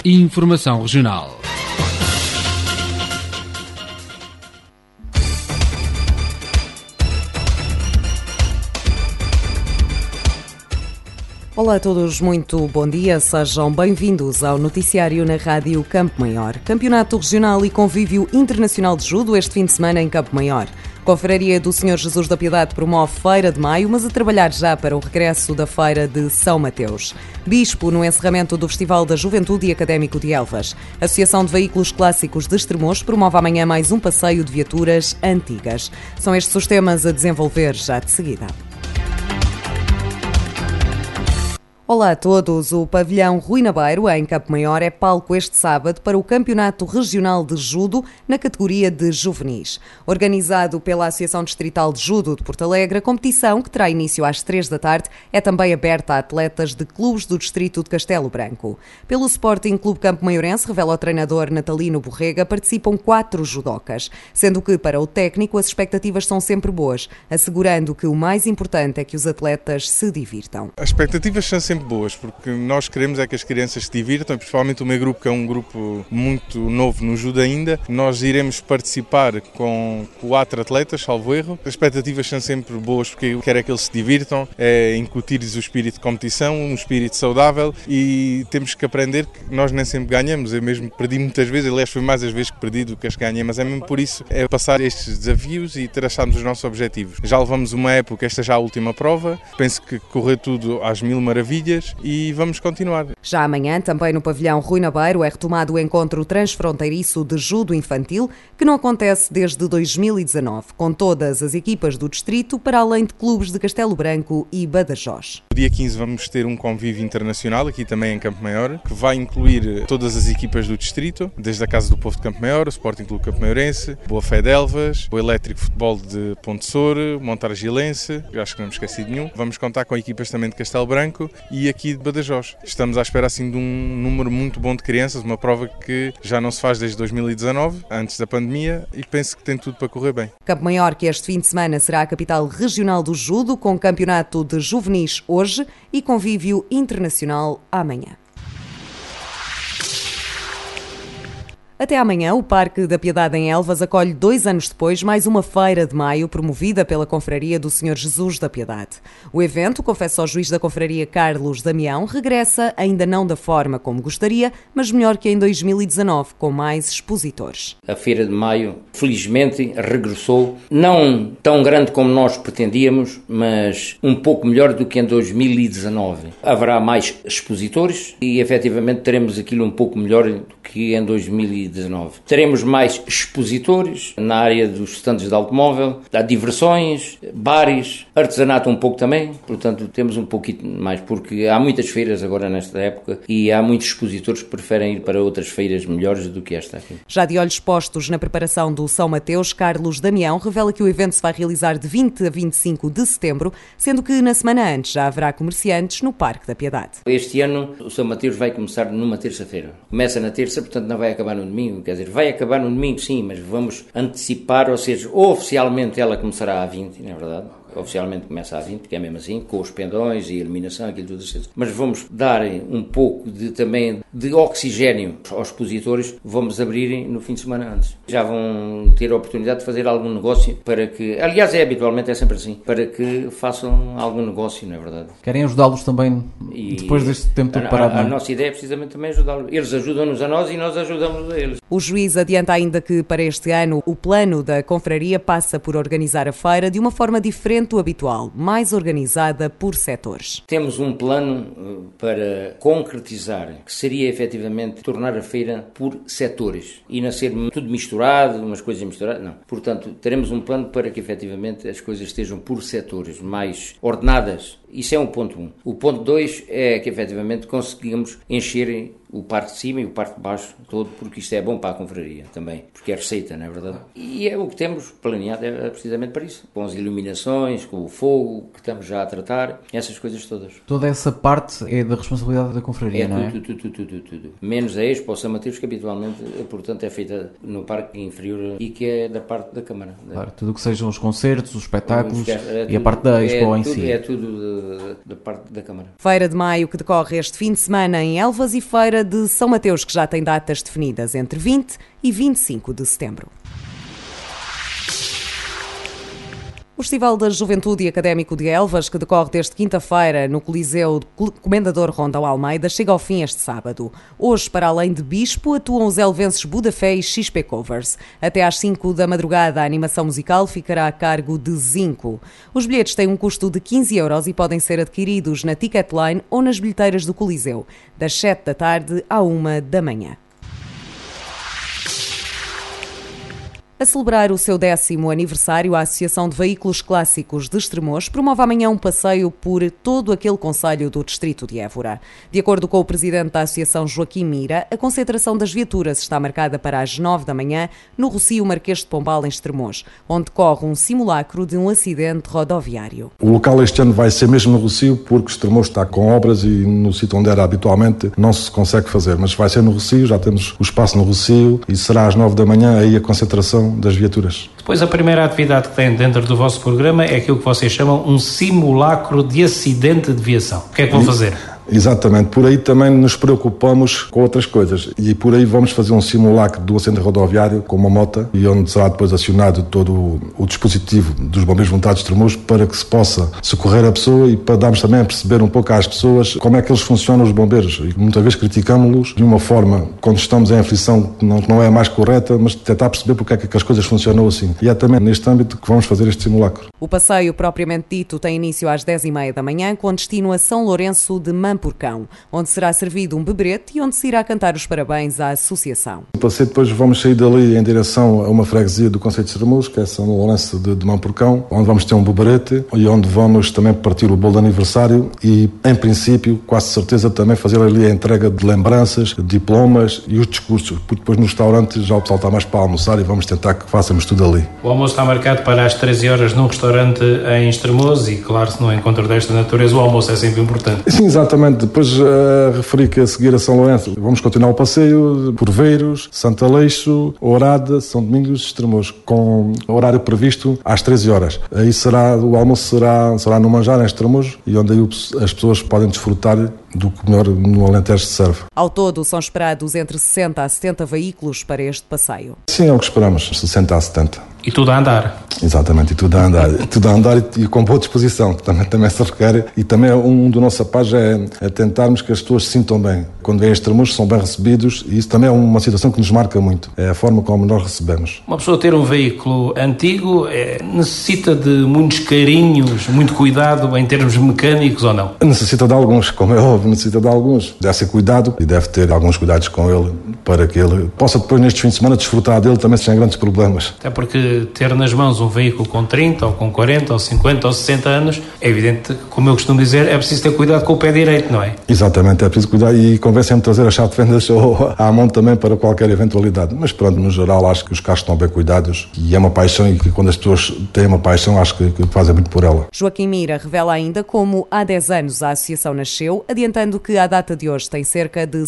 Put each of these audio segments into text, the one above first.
e informação regional. Olá a todos, muito bom dia, sejam bem-vindos ao noticiário na Rádio Campo Maior. Campeonato Regional e Convívio Internacional de Judo este fim de semana em Campo Maior. Confraria do Senhor Jesus da Piedade promove Feira de Maio, mas a trabalhar já para o regresso da Feira de São Mateus. Bispo no encerramento do Festival da Juventude e Académico de Elvas. Associação de Veículos Clássicos de Estremoz promove amanhã mais um passeio de viaturas antigas. São estes os temas a desenvolver já de seguida. Olá a todos. O pavilhão Rui Nabeiro, em Campo Maior, é palco este sábado para o Campeonato Regional de Judo na categoria de juvenis. Organizado pela Associação Distrital de Judo de Porto Alegre, a competição, que terá início às 3 da tarde, é também aberta a atletas de clubes do distrito de Castelo Branco. Pelo Sporting Clube Campo Maiorense, revela o treinador Natalino Borrega, participam 4 judocas, sendo que para o técnico as expectativas são sempre boas, assegurando que o mais importante é que os atletas se divirtam. As expectativas são sempre boas, porque nós queremos é que as crianças se divirtam, principalmente o meu grupo, que é um grupo muito novo no judo ainda. Nós iremos participar com 4 atletas, salvo erro. As expectativas são sempre boas, porque eu quero é que eles se divirtam, é incutir-lhes o espírito de competição, um espírito saudável, e temos que aprender que nós nem sempre ganhamos. Eu mesmo perdi muitas vezes, aliás foi mais as vezes que perdi do que as que ganhei, mas é mesmo por isso, é passar estes desafios e traçarmos os nossos objetivos. Já levamos uma época, esta já é a última prova, penso que correu tudo às mil maravilhas, e vamos continuar. Já amanhã, também no pavilhão Rui Nabeiro, é retomado o encontro transfronteiriço de judo infantil, que não acontece desde 2019, com todas as equipas do distrito, para além de clubes de Castelo Branco e Badajoz. No dia 15 vamos ter um convívio internacional, aqui também em Campo Maior, que vai incluir todas as equipas do distrito, desde a Casa do Povo de Campo Maior, o Sporting Clube Campo Maiorense, Boa Fé de Elvas, o Elétrico Futebol de Ponte Soure, Montargilense, acho que não me esqueci de nenhum. Vamos contar com equipas também de Castelo Branco e aqui de Badajoz. Estamos à espera assim de um número muito bom de crianças, uma prova que já não se faz desde 2019, antes da pandemia, e penso que tem tudo para correr bem. Campo Maior, que este fim de semana será a capital regional do judo, com campeonato de juvenis hoje e convívio internacional amanhã. Até amanhã, o Parque da Piedade em Elvas acolhe 2 anos depois mais uma Feira de Maio promovida pela Confraria do Senhor Jesus da Piedade. O evento, confessa o juiz da Confraria Carlos Damião, regressa ainda não da forma como gostaria, mas melhor que em 2019, com mais expositores. A Feira de Maio, felizmente, regressou, não tão grande como nós pretendíamos, mas um pouco melhor do que em 2019. Haverá mais expositores e, efetivamente, teremos aquilo um pouco melhor do que em 2019. Teremos mais expositores na área dos estandes de automóvel, há diversões, bares, artesanato um pouco também, portanto temos um pouquinho mais, porque há muitas feiras agora nesta época e há muitos expositores que preferem ir para outras feiras melhores do que esta aqui. Já de olhos postos na preparação do São Mateus, Carlos Damião revela que o evento se vai realizar de 20 a 25 de setembro, sendo que na semana antes já haverá comerciantes no Parque da Piedade. Este ano o São Mateus vai começar numa terça-feira. Começa na terça, portanto não vai acabar no domingo, quer dizer, vai acabar no domingo sim, mas vamos antecipar, ou seja, oficialmente ela começará a 20, não é verdade? Oficialmente começa a 20, que é mesmo assim, com os pendões e a iluminação, aquilo tudo assim. Mas vamos dar um pouco também de oxigênio aos expositores, vamos abrir no fim de semana antes. Já vão ter a oportunidade de fazer algum negócio para que, aliás habitualmente é sempre assim, para que façam algum negócio, não é verdade? Querem ajudá-los também depois deste tempo todo parado? A nossa ideia é precisamente também ajudá-los. Eles ajudam-nos a nós e nós ajudamos a eles. O juiz adianta ainda que para este ano o plano da confraria passa por organizar a feira de uma forma diferente do habitual, mais organizada por setores. Temos um plano para concretizar, que seria efetivamente tornar a feira por setores e não ser tudo misturado, umas coisas misturadas, não. Portanto, teremos um plano para que efetivamente as coisas estejam por setores, mais ordenadas. Isso é um ponto 1. O ponto 2 é que efetivamente conseguimos encher o parte de cima e o parte de baixo todo, porque isto é bom para a confraria também, porque é receita, não é verdade? E é o que temos planeado, é precisamente para isso, com as iluminações, com o fogo, que estamos já a tratar, essas coisas todas. Toda essa parte é da responsabilidade da confraria, não é? Tudo. Menos a Expo São Mateus, que habitualmente, portanto, é feita no parque inferior e que é da parte da Câmara. Claro, tudo o que sejam os concertos, os espetáculos e a parte da Expo em si. É tudo da parte da Câmara. Feira de Maio que decorre este fim de semana em Elvas e Feira Feira de São Mateus, que já tem datas definidas entre 20 e 25 de setembro. O Festival da Juventude e Académico de Elvas, que decorre desde quinta-feira no Coliseu Comendador Rondão Almeida, chega ao fim este sábado. Hoje, para além de Bispo, atuam os elvenses Budafé e XP Covers. Até às 5 da madrugada, a animação musical ficará a cargo de Zinco. Os bilhetes têm um custo de 15 € e podem ser adquiridos na Ticketline ou nas bilheteiras do Coliseu, das 7 da tarde à 1 da manhã. A celebrar o seu 10º aniversário, a Associação de Veículos Clássicos de Estremoz promove amanhã um passeio por todo aquele concelho do distrito de Évora. De acordo com o presidente da Associação, Joaquim Mira, a concentração das viaturas está marcada para as 9 da manhã no Rocio Marquês de Pombal, em Estremoz, onde corre um simulacro de um acidente rodoviário. O local este ano vai ser mesmo no Rocio, porque Estremoz está com obras e no sítio onde era habitualmente não se consegue fazer, mas vai ser no Rocio, já temos o espaço no Rocio e será às 9 da manhã aí a concentração das viaturas. Depois, a primeira atividade que tem dentro do vosso programa é aquilo que vocês chamam um simulacro de acidente de viação. O que é que vão fazer? Exatamente, por aí também nos preocupamos com outras coisas e por aí vamos fazer um simulacro do acidente rodoviário com uma moto e onde será depois acionado todo o dispositivo dos bombeiros voluntários de Estremoz para que se possa socorrer a pessoa e para darmos também a perceber um pouco às pessoas como é que eles funcionam, os bombeiros. E muitas vezes criticamos-los de uma forma, quando estamos em aflição, que não é a mais correta, mas tentar perceber porque é que as coisas funcionam assim. E é também neste âmbito que vamos fazer este simulacro. O passeio propriamente dito tem início às 10h30 da manhã, com destino a São Lourenço de Mampurcão, onde será servido um beberete e onde se irá cantar os parabéns à associação. O passeio depois vamos sair dali em direção a uma freguesia do concelho de Estremoz, que é São Lourenço de Mampurcão, onde vamos ter um beberete e onde vamos também partir o bolo de aniversário e, em princípio, quase certeza também fazer ali a entrega de lembranças, de diplomas e os discursos, porque depois no restaurante já o pessoal está mais para almoçar e vamos tentar que façamos tudo ali. O almoço está marcado para as 13 horas num restaurante em Estremoz e, claro, se não encontro desta natureza, o almoço é sempre importante. Sim, exatamente. Depois referi que a seguir a São Lourenço vamos continuar o passeio por Veiros, Santo Aleixo, Ourada, São Domingos, Estremoz, com horário previsto às 13 horas. Aí o almoço será no Manjar, em Estremoz, e onde aí as pessoas podem desfrutar do que melhor no Alentejo se serve. Ao todo, são esperados entre 60 a 70 veículos para este passeio. Sim, é o que esperamos, 60 a 70. E tudo a andar. Exatamente, e tudo a andar. Tudo a andar e com boa disposição, que também se requer. E também um do nosso apaz é tentarmos que as pessoas se sintam bem. Quando vêm a Estremoz, são bem recebidos e isso também é uma situação que nos marca muito. É a forma como nós recebemos. Uma pessoa ter um veículo antigo necessita de muitos carinhos, muito cuidado em termos mecânicos ou não? Necessita de alguns, como é óbvio, necessita de alguns. Deve ser cuidado e deve ter alguns cuidados com ele para que ele possa depois nestes fins de semana desfrutar dele também sem grandes problemas. Até porque ter nas mãos um veículo com 30 ou com 40 ou 50 ou 60 anos, é evidente, como eu costumo dizer, é preciso ter cuidado com o pé direito, não é? Exatamente, é preciso cuidar e convém sempre trazer a chave de fendas ou à mão também para qualquer eventualidade. Mas pronto, no geral acho que os carros estão bem cuidados e é uma paixão e que quando as pessoas têm uma paixão acho que fazem muito por ela. Joaquim Mira revela ainda como há 10 anos a associação nasceu, adiantando que à data de hoje tem cerca de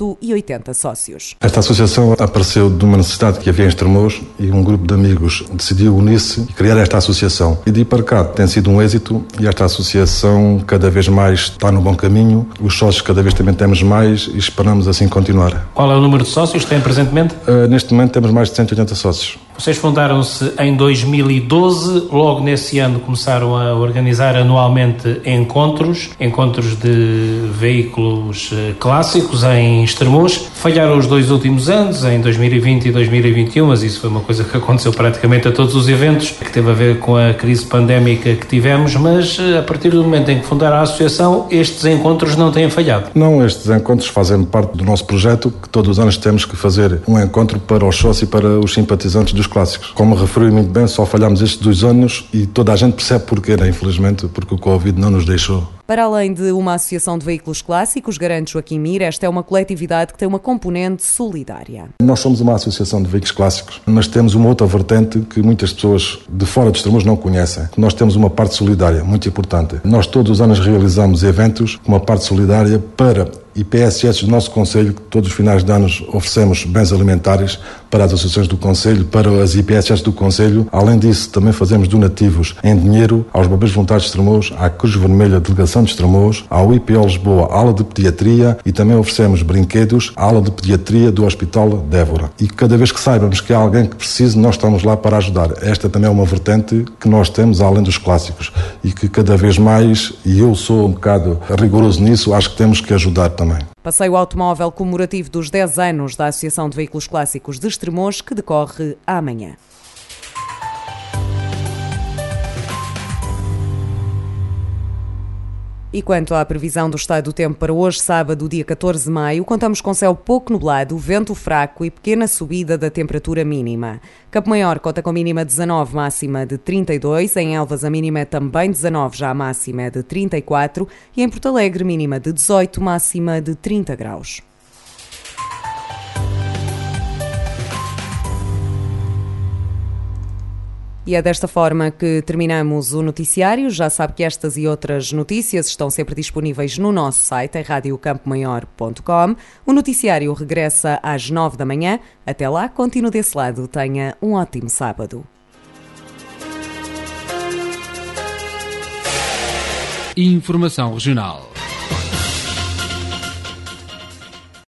180 sócios. Esta associação apareceu de uma necessidade que havia em Estremoz e um grupo de amigos decidiu unir-se e criar esta associação. E de ir para cá tem sido um êxito e esta associação cada vez mais está no bom caminho, os sócios cada vez também temos mais e esperamos assim continuar. Qual é o número de sócios que têm presentemente? Neste momento temos mais de 180 sócios. Vocês fundaram-se em 2012, logo nesse ano começaram a organizar anualmente encontros de veículos clássicos em Estremoz. Falharam os 2 últimos anos, em 2020 e 2021, mas isso foi uma coisa que aconteceu praticamente a todos os eventos, que teve a ver com a crise pandémica que tivemos, mas a partir do momento em que fundaram a associação, estes encontros não têm falhado. Não, estes encontros fazem parte do nosso projeto, que todos os anos temos que fazer um encontro para os sócios e para os simpatizantes dos clássicos. Como referi muito bem, só falhámos estes 2 anos e toda a gente percebe porquê, né? Infelizmente, porque o Covid não nos deixou. Para além de uma associação de veículos clássicos, garante Joaquim Mira, esta é uma coletividade que tem uma componente solidária. Nós somos uma associação de veículos clássicos, mas temos uma outra vertente que muitas pessoas de fora de Estremoz não conhecem. Nós temos uma parte solidária muito importante. Nós todos os anos realizamos eventos com uma parte solidária para IPSS do nosso Conselho, que todos os finais de anos oferecemos bens alimentares para as associações do Conselho, para as IPSS do Conselho. Além disso, também fazemos donativos em dinheiro aos Bombeiros Voluntários de Estremoz, à Cruz Vermelha Delegação de Estremoz, ao IPO Lisboa, ala de pediatria, e também oferecemos brinquedos à ala de pediatria do Hospital Dévora. E cada vez que saibamos que há alguém que precise, nós estamos lá para ajudar. Esta também é uma vertente que nós temos, além dos clássicos, e que cada vez mais, e eu sou um bocado rigoroso nisso, acho que temos que ajudar também. Passeio automóvel comemorativo dos 10 anos da Associação de Veículos Clássicos de Estremoz, que decorre amanhã. E quanto à previsão do estado do tempo para hoje, sábado, dia 14 de maio, contamos com céu pouco nublado, vento fraco e pequena subida da temperatura mínima. Campo Maior conta com mínima 19, máxima de 32, em Elvas a mínima é também 19, já a máxima é de 34 e em Porto Alegre mínima de 18, máxima de 30 graus. E é desta forma que terminamos o noticiário. Já sabe que estas e outras notícias estão sempre disponíveis no nosso site, radiocampomaior.com. O noticiário regressa às 9 da manhã. Até lá, continue desse lado. Tenha um ótimo sábado. Informação Regional.